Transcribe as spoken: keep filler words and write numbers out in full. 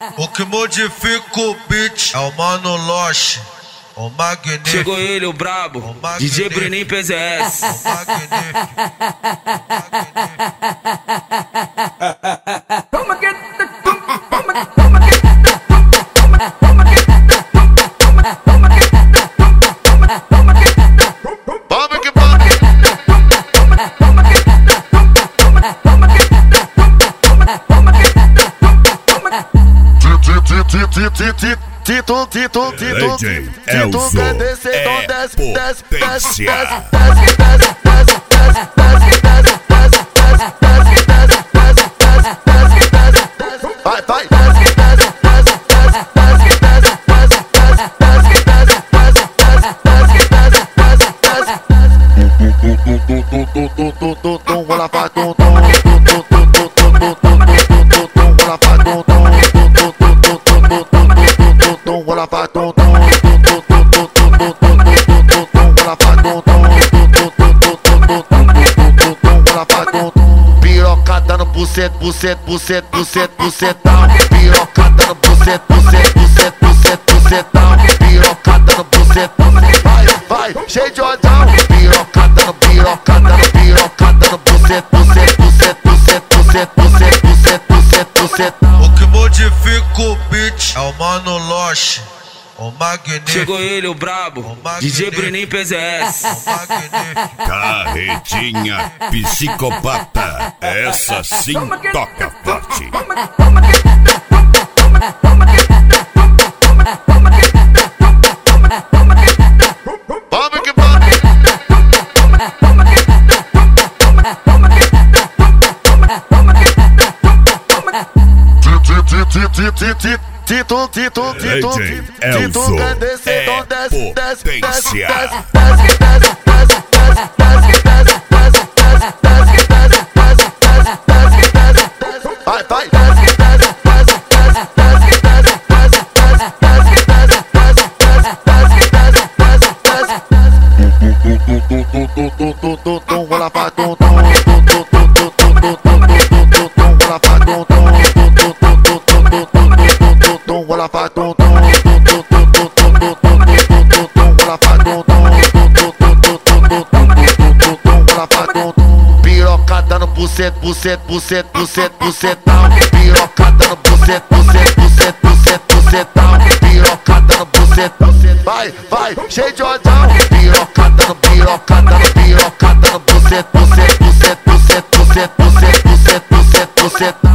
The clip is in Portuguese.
O que modifica o beat é o Mano Loche, o magnífico. Chegou ele, o brabo, o D J Bruninho P Z S. O magnífico. Toma que toma, toma, toma que toma, toma que toma, toma que toma, toma que Toma que toma que toma que toma que Tito, Tito, Tito, D J Tito Elzo quer descer, então é desce, desce, desce, potência. desce, desce, desce, desce, desce, desce, desce, desce, desce, desce, desce, desce, desce, desce, vai, vai, desce, desce, desce, desce, desce, desce, desce, desce, desce, desce, desce, desce, desce, desce, desce, rola pra tum tum, rola pra tum tum, rola pra tum tum, rola pra tum tum, rola pra tum tum. Piroca dando buceta, buceta, buceta, buceta, bucetão. Piroca dando buceta, buceta, buceta, buceta, bucetão. Piroca dando buceta, vai, vai, cheio de odão. Piroca dando, piroca dando, piroca dando buceta, buceta, buceta, buceta, buceta, buceta, buceta, buceta, buceta. O que modifica o beat é o Mano Loche, o magnífico. Chegou ele, o brabo, D J Bruninho P Z S. O magnífico. Carretinha psicopata, essa sim toca forte. toma, toma que toma, toma que toma, toma que toma, toma que Toma que toma que toma que toma, toma que toma que Tito, Tito, Tito, D J Tito Elzo quer descer, é então desce, desce, desce, potência. desce, desce, desce, desce, desce, desce, desce, desce, desce, desce, desce, desce, desce, desce, vai, vai, desce, desce, desce, desce, desce, desce, desce, desce, desce, desce, desce, desce, rola pra tum tum, rola pra tum tum, rola pra tum tum, rola pra tum tum, rola pra tum tum. Piroca dando buceta, buceta, buceta, buceta, bucetão. Piroca dando buceta, buceta, buceta, buceta, bucetão. Piroca dando buceta, vai, vai, cheio de odão. Piroca dando, piroca dando, piroca dando buceta, buceta, buceta, buceta, buceta, buceta, buceta, buceta, buceta.